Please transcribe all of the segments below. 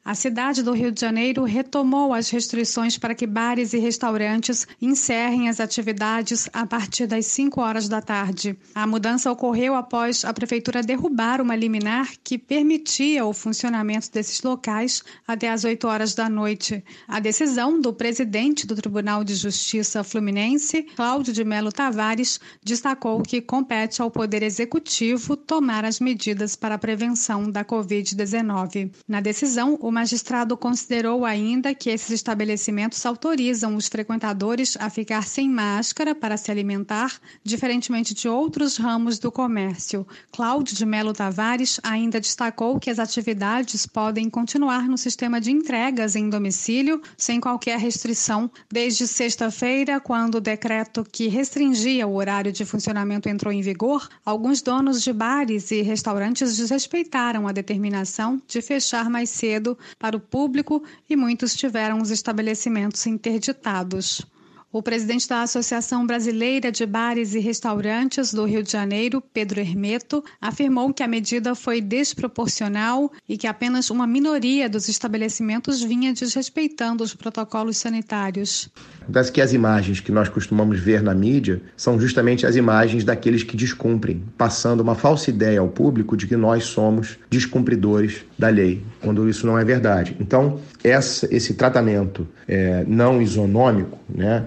A cidade do Rio de Janeiro retomou as restrições para que bares e restaurantes encerrem as atividades a partir das 5 horas da tarde. A mudança ocorreu após a prefeitura derrubar uma liminar que permitia o funcionamento desses locais até às 8 horas da noite. A decisão do presidente do Tribunal de Justiça Fluminense, Cláudio de Melo Tavares, destacou que compete ao Poder Executivo tomar as medidas para a prevenção da Covid-19. Na decisão, o magistrado considerou ainda que esses estabelecimentos autorizam os frequentadores a ficar sem máscara para se alimentar, diferentemente de outros ramos do comércio. Cláudio de Melo Tavares ainda destacou que as atividades podem continuar no sistema de entregas em domicílio, sem qualquer restrição, desde sexta-feira, quando o decreto que restringia o horário de funcionamento entrou em vigor. Alguns donos de bares e restaurantes desrespeitaram a determinação de fechar mais cedo para o público e muitos tiveram os estabelecimentos interditados. O presidente da Associação Brasileira de Bares e Restaurantes do Rio de Janeiro, Pedro Hermeto, afirmou que a medida foi desproporcional e que apenas uma minoria dos estabelecimentos vinha desrespeitando os protocolos sanitários. Acontece que as imagens que nós costumamos ver na mídia são justamente as imagens daqueles que descumprem, passando uma falsa ideia ao público de que nós somos descumpridores da lei, quando isso não é verdade. Então, esse tratamento não isonômico,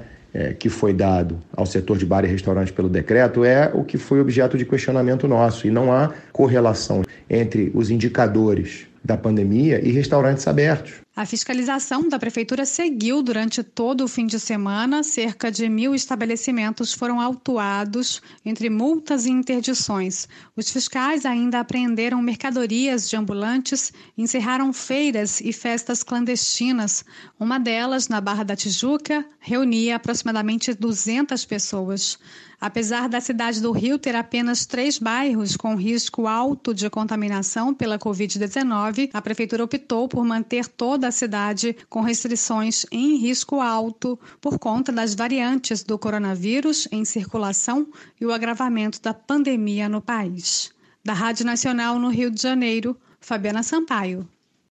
que foi dado ao setor de bar e restaurante pelo decreto é o que foi objeto de questionamento nosso, e não há correlação entre os indicadores da pandemia e restaurantes abertos. A fiscalização da prefeitura seguiu durante todo o fim de semana. Cerca de 1.000 estabelecimentos foram autuados entre multas e interdições. Os fiscais ainda apreenderam mercadorias de ambulantes, encerraram feiras e festas clandestinas. Uma delas, na Barra da Tijuca, reunia aproximadamente 200 pessoas. Apesar da cidade do Rio ter apenas 3 bairros com risco alto de contaminação pela Covid-19, a prefeitura optou por manter toda a cidade com restrições em risco alto por conta das variantes do coronavírus em circulação e o agravamento da pandemia no país. Da Rádio Nacional no Rio de Janeiro, Fabiana Sampaio.